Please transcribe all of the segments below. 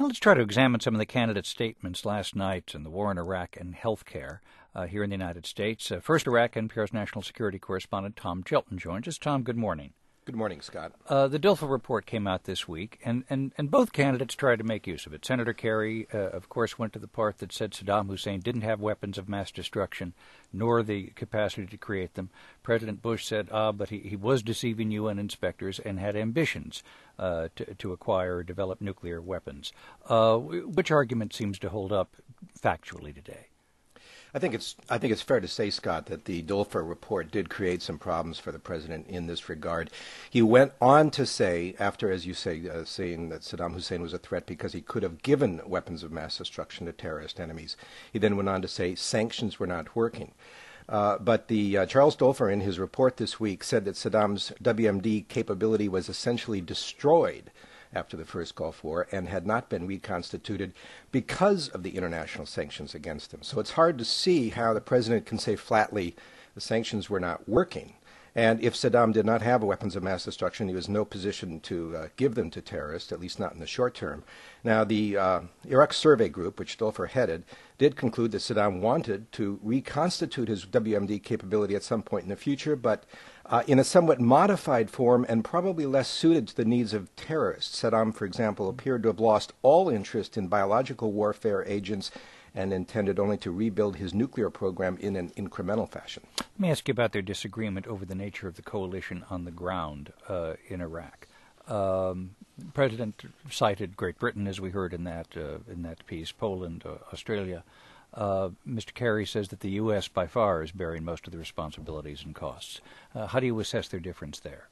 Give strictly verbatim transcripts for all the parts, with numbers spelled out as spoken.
Now let's try to examine some of the candidates' statements last night in the war in Iraq and health care uh, here in the United States. Uh, first, Iraq, N P R's national security correspondent Tom Gilton joins us. Tom, good morning. Good morning, Scott. Uh, the Dilfer report came out this week, and, and, and both candidates tried to make use of it. Senator Kerry, uh, of course, went to the part that said Saddam Hussein didn't have weapons of mass destruction, nor the capacity to create them. President Bush said, ah, but he, he was deceiving U N inspectors and had ambitions uh, to, to acquire or develop nuclear weapons. Uh, which argument seems to hold up factually today? I think it's I think it's fair to say, Scott, that the Dilfer report did create some problems for the president in this regard. He went on to say, after, as you say, uh, saying that Saddam Hussein was a threat because he could have given weapons of mass destruction to terrorist enemies, he then went on to say sanctions were not working. Uh, but the uh, Charles Dilfer, in his report this week, said that Saddam's W M D capability was essentially destroyed after the first Gulf War and had not been reconstituted because of the international sanctions against him. So it's hard to see how the president can say flatly the sanctions were not working. And if Saddam did not have weapons of mass destruction, he was in no position to uh, give them to terrorists, at least not in the short term. Now, the uh, Iraq Survey Group, which Dilfer headed, did conclude that Saddam wanted to reconstitute his W M D capability at some point in the future, but uh, in a somewhat modified form and probably less suited to the needs of terrorists. Saddam, for example, appeared to have lost all interest in biological warfare agents and intended only to rebuild his nuclear program in an incremental fashion. Let me ask you about their disagreement over the nature of the coalition on the ground uh, in Iraq. Um, the President cited Great Britain, as we heard in that uh, in that piece, Poland, uh, Australia. Uh, Mister Kerry says that the U S by far is bearing most of the responsibilities and costs. Uh, how do you assess their difference there?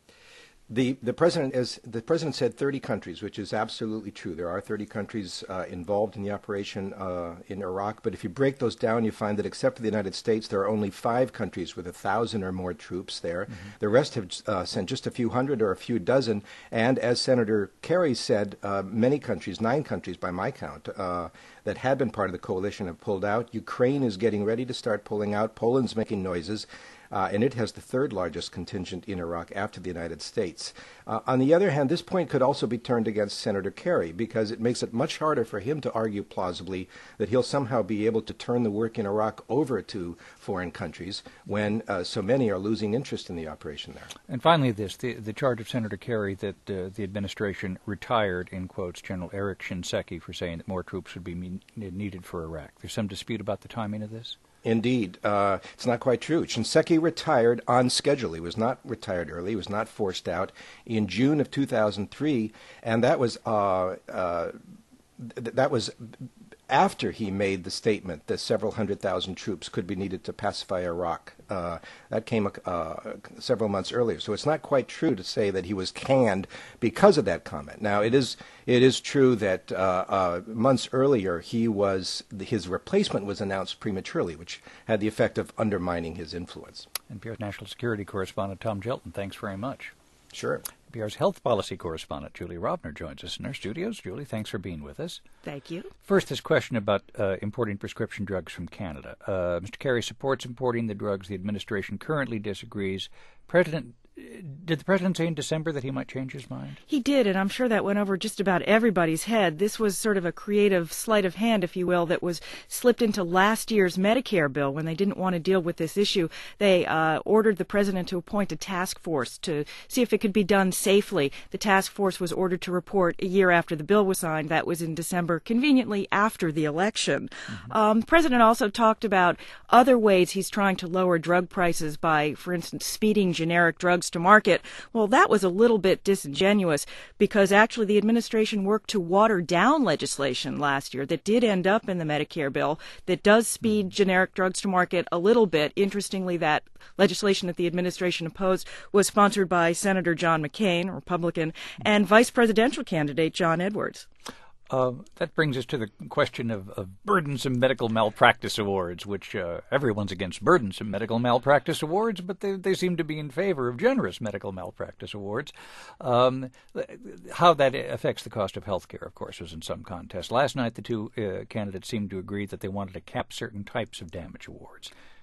The the president, as the president said, thirty countries, which is absolutely true. There are thirty countries uh, involved in the operation uh, in Iraq. But if you break those down, you find that except for the United States, there are only five countries with a thousand or more troops there. Mm-hmm. The rest have uh, sent just a few hundred or a few dozen. And as Senator Kerry said, uh, many countries, nine countries by my count, uh, that had been part of the coalition have pulled out. Ukraine is getting ready to start pulling out. Poland's making noises. Uh, and it has the third largest contingent in Iraq after the United States. Uh, on the other hand, this point could also be turned against Senator Kerry because it makes it much harder for him to argue plausibly that he'll somehow be able to turn the work in Iraq over to foreign countries when uh, so many are losing interest in the operation there. And finally, this, the, the charge of Senator Kerry that uh, the administration retired, in quotes, General Eric Shinseki for saying that more troops would be me- needed for Iraq. There's some dispute about the timing of this? Indeed. Uh, it's not quite true. Shinseki retired on schedule. He was not retired early. He was not forced out in June of two thousand three, and that was uh, uh, th- that was after he made the statement that several hundred thousand troops could be needed to pacify Iraq. Uh, that came uh, several months earlier. So it's not quite true to say that he was canned because of that comment. Now, it is it is true that uh, uh, months earlier he was his replacement was announced prematurely, which had the effect of undermining his influence. N P R's national security correspondent Tom Gilton, thanks very much. Sure. N P R's health policy correspondent Julie Rovner joins us in our studios. Julie, thanks for being with us. Thank you. First, this question about uh, importing prescription drugs from Canada. Uh, Mister Kerry supports importing the drugs. The administration currently disagrees. President, did the president say in December that he might change his mind? He did, and I'm sure that went over just about everybody's head. This was sort of a creative sleight of hand, if you will, that was slipped into last year's Medicare bill when they didn't want to deal with this issue. They uh, ordered the president to appoint a task force to see if it could be done safely. The task force was ordered to report a year after the bill was signed. That was in December, conveniently after the election. Mm-hmm. Um, the president also talked about other ways he's trying to lower drug prices by, for instance, speeding generic drugs to market. Well, that was a little bit disingenuous because actually the administration worked to water down legislation last year that did end up in the Medicare bill that does speed generic drugs to market a little bit. Interestingly, that legislation that the administration opposed was sponsored by Senator John McCain, a Republican, and vice presidential candidate John Edwards. Uh, that brings us to the question of, of burdensome medical malpractice awards, which uh, everyone's against burdensome medical malpractice awards, but they, they seem to be in favor of generous medical malpractice awards. Um, how that affects the cost of health care, of course, was in some contest. Last night, the two uh, candidates seemed to agree that they wanted to cap certain types of damage awards.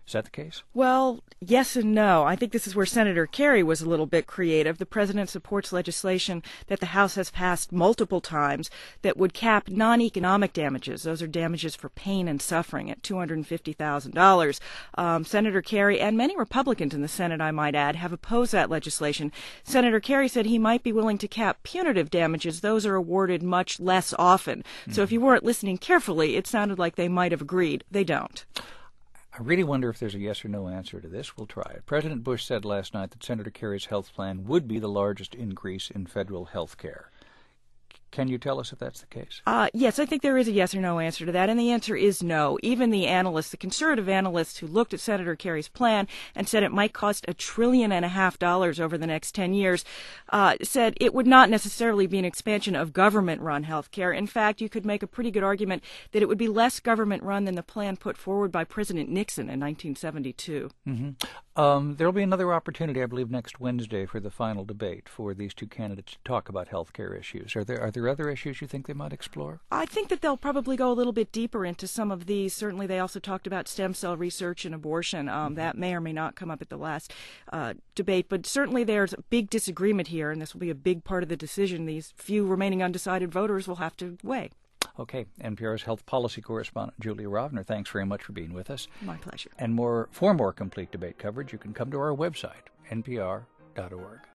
Is that the case? Well, yes and no. I think this is where Senator Kerry was a little bit creative. The president supports legislation that the House has passed multiple times that would cap non-economic damages. Those are damages for pain and suffering at two hundred fifty thousand dollars. Um, Senator Kerry and many Republicans in the Senate, I might add, have opposed that legislation. Senator Kerry said he might be willing to cap punitive damages. Those are awarded much less often. Mm-hmm. So if you weren't listening carefully, it sounded like they might have agreed. They don't. I really wonder if there's a yes or no answer to this. We'll try it. President Bush said last night that Senator Kerry's health plan would be the largest increase in federal health care. Can you tell us if that's the case? Uh, yes, I think there is a yes or no answer to that, and the answer is no. Even the analysts, the conservative analysts who looked at Senator Kerry's plan and said it might cost a trillion and a half dollars over the next ten years, uh, said it would not necessarily be an expansion of government-run health care. In fact, you could make a pretty good argument that it would be less government-run than the plan put forward by President Nixon in nineteen seventy-two. Mm-hmm. Um, there will be another opportunity, I believe, next Wednesday for the final debate for these two candidates to talk about health care issues. Are there are there other issues you think they might explore? I think that they'll probably go a little bit deeper into some of these. Certainly, they also talked about stem cell research and abortion. Um, that may or may not come up at the last uh, debate, but certainly there's a big disagreement here, and this will be a big part of the decision these few remaining undecided voters will have to weigh. Okay, N P R's health policy correspondent Julia Rovner, thanks very much for being with us. My pleasure. And more for more complete debate coverage, you can come to our website, N P R dot org.